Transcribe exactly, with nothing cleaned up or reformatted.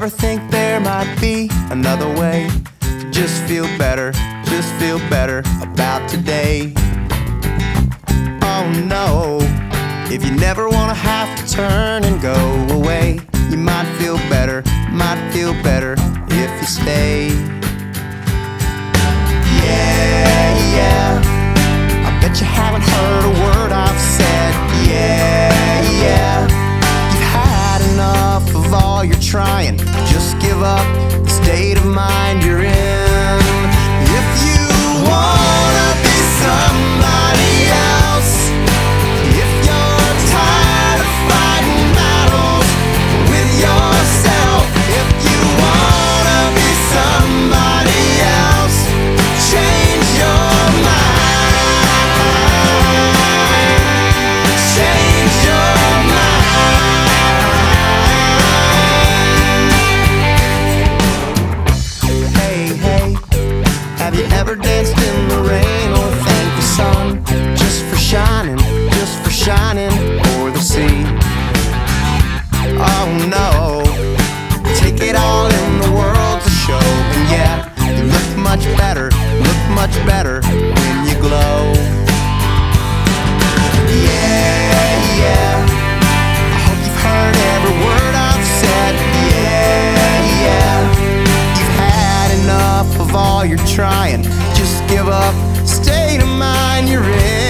ever think there might be another way to just feel better, just feel better about today? Oh no, if you never wanna have to turn and go away, you might feel better, might feel better if you stay. Yeah, yeah, I bet you haven't heard a word I've said. Yeah, yeah, you've had enough of all your trying. Just give up the state of mind you're in. If you wanna be somebody else, if you're tired of fighting battles with yourself, if you wanna be somebody else, change your mind, change your mind. Hey, hey, have you ever danced in the rain or thanked the sun just for shining, just for shining o'er the sea? Oh no, take it all in the world to show. And yeah, you look much better, look much better when you glow. Yeah, yeah, I hope you've heard every word I've said. Yeah, yeah, you've had enough of all your trying. Just give up, state of mind you're in.